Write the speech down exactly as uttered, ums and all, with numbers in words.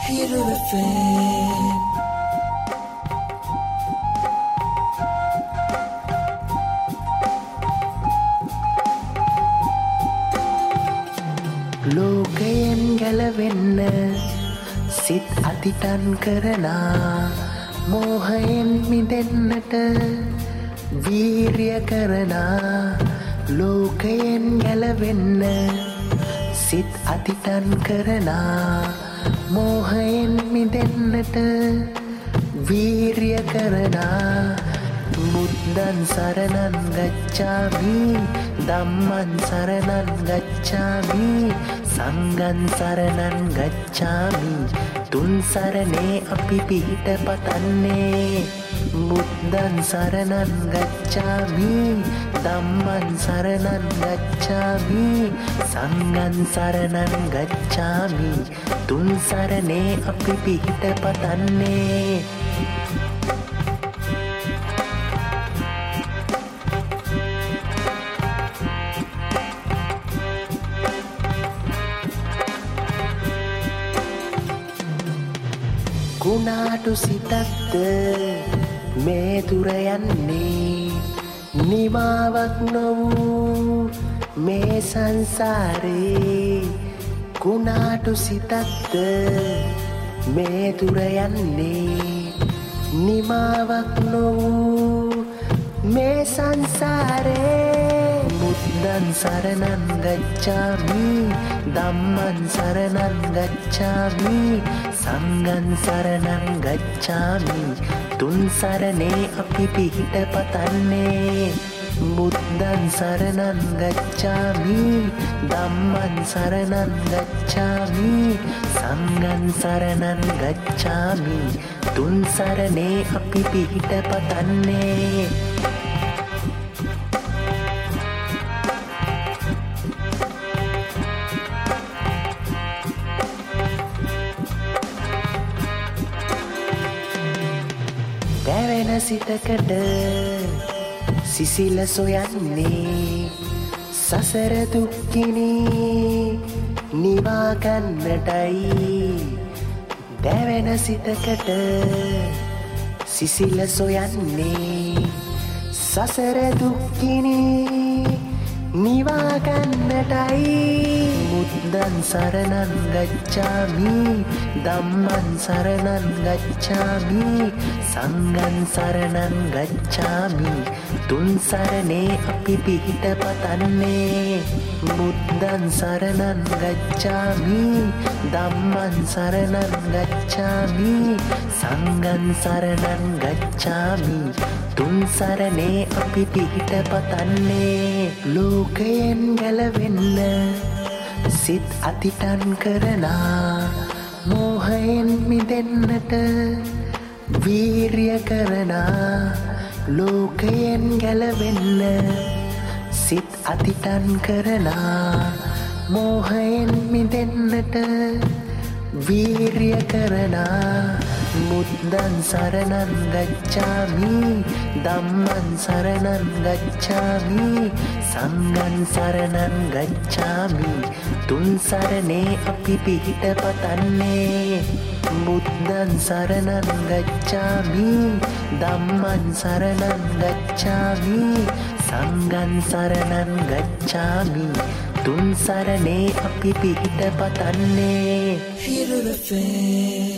Hero F M. ලෝකයෙන් ගැලවෙන්න සිත් අතිටන් කරනා මෝහයෙන් මිදෙන්නට වීර්ය කරනා ලෝකයෙන් ගැලවෙන්න සිත් අතිටන් කරනා මෝහයෙන් මිදෙන්නට වීර්ය කරනා බුද්ධං සරණං ගච්ඡාමි ධම්මං සරණං ගච්ඡාමි සංඝං සරණං ගච්ඡාමි තුන් සරණේ අපි පිහිට පතන්නේ බුද්ධං සරණං ගච්ඡාමි ධම්මං සරණං ගච්ඡාමි සංඝං සරණං ගච්ඡාමි තුන් සරණේ අපි පිහිට පතන්නේ කුණාටු සිතක්ද මේ දුර යන්නේ නිමාවක් නොවූ මේ සංසාරේ කුණාටු සිතක්ද මේ දුර යන්නේ නිමාවක් නොවූ මේ සංසාරේ බුද්ධං සරණං ගච්ඡාමි ධම්මං සරණං ගච්ඡාමි සංඝං සරණං ගච්ඡාමි තුන් සරණේ අපි පිහිට පතන්නේ බුද්ධං සරණං ගච්ඡාමි ධම්මං සරණං ගච්ඡාමි සංඝං සරණං ගච්ඡාමි තුන් සරණේ අපි පිහිට පතන්නේ දැවෙන සිතකට සිසිල සොයන්නේ සසර දුක්ගිනි නිවා ගන්නටයි දැවෙන සිතකට සිසිල සොයන්නේ සසර දුක්ගිනි නිවා ගන්නටයි බුද්ධං සරණං ගච්ඡාමි ධම්මං සරණං ගච්ඡාමි සංඝං සරණං ගච්ඡාමි තුන් සරණේ අපි පිහිට පතන්නේ බුද්ධං සරණං ගච්ඡාමි ධම්මං සරණං ගච්ඡාමි සංඝං සරණං ගච්ඡාමි තුන් සරණේ අපි පිහිට පතන්නේ ලෝකයෙන් ගැලවෙන්න සිත් අතිටන් කරනා මෝහයෙන් මිදෙන්නට වීර්ය කරනා ලෝකයෙන් ගැලවෙන්න සිත් අතිටන් කරනා මෝහයෙන් මිදෙන්නට වීර්ය කරනා බුද්ධං සරණං ගච්ඡාමි ධම්මං සරණං ගච්ඡාමි සංඝං සරණං ගච්ඡාමි තුන් සරණේ අපි පිහිට පතන්නේ බුද්ධං සරණං ගච්ඡාමි ධම්මං සරණං ගච්ඡාමි සංඝං සරණං ගච්ඡාමි තුන් සරණේ අපි පිහිට පතන්නේ Hero F M.